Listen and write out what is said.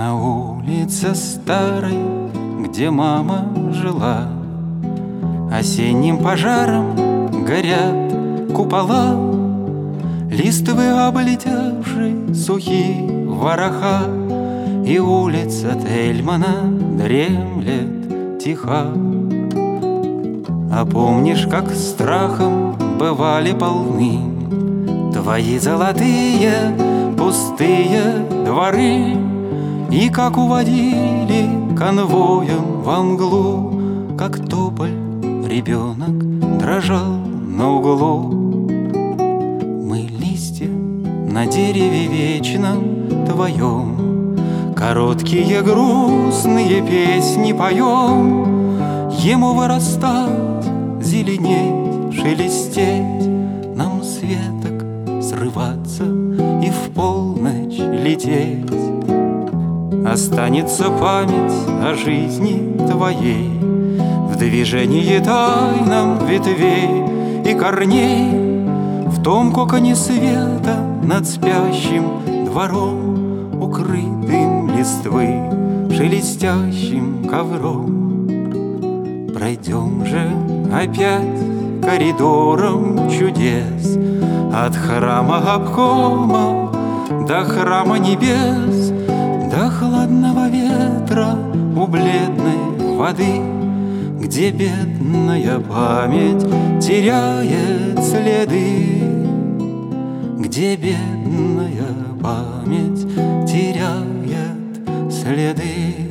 На улице старой, где мама жила, осенним пожаром горят купола, листвы облетевшие сухие вороха, и улица Тельмана дремлет тиха. А помнишь, как страхом бывали полны твои золотые пустые дворы, и как уводили конвоем во мглу, как тополь ребенок дрожал на углу. Мы листья на дереве вечном твоем, короткие грустные песни поем. Ему вырастать, зеленеть, шелестеть, нам с веток срываться и в полночь лететь. Останется память о жизни твоей в движении тайном ветвей и корней, в том коконе света над спящим двором, укрытым листвы шелестящим ковром. Пройдем же опять коридором чудес, от храма обкома до храма небес, до хладного ветра у бледной воды, где бедная память теряет следы, где бедная память теряет следы.